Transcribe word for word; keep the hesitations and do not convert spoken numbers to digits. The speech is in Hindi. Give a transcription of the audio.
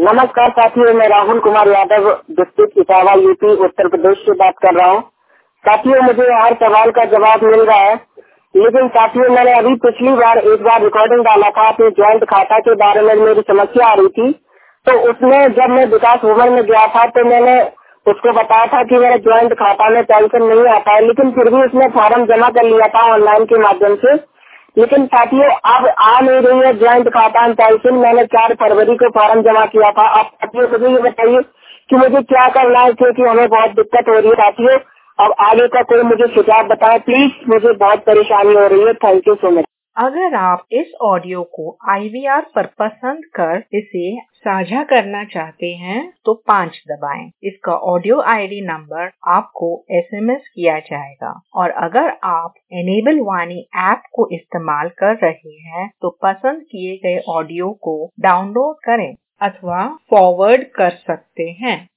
नमस्कार साथियों, मैं राहुल कुमार यादव डिस्ट्रिक्ट इटावा यूपी उत्तर प्रदेश से बात कर रहा हूँ। साथियों, मुझे हर सवाल का जवाब मिल रहा है, लेकिन साथियों मैंने अभी पिछली बार एक बार रिकॉर्डिंग डाला था अपने ज्वाइंट खाता के बारे में। मेरी समस्या आ रही थी, तो उसमें जब मैं विकास भवन में गया था तो मैंने उसको बताया था कि मेरे ज्वाइंट खाता में पेंशन नहीं आता है, लेकिन फिर भी उसने फॉर्म जमा कर लिया था ऑनलाइन के माध्यम से। लेकिन साथियों अब आ नहीं रही है ज्वाइंट खाता में पेंशन। मैंने चार फरवरी को फॉर्म जमा किया था। अब साथियों मुझे ये बताइए कि मुझे क्या करना है, क्योंकि हमें बहुत दिक्कत हो रही है साथियों। अब आगे का कोई मुझे सुझाव बताएं प्लीज, मुझे बहुत परेशानी हो रही है। Thank you so much. अगर आप इस ऑडियो को आई वी आर पर पसंद कर इसे साझा करना चाहते हैं तो पाँच दबाएं। इसका ऑडियो आई डी नंबर आपको एस एम एस किया जाएगा। और अगर आप एनेबल वाणी ऐप को इस्तेमाल कर रहे हैं तो पसंद किए गए ऑडियो को डाउनलोड करें अथवा फॉरवर्ड कर सकते हैं।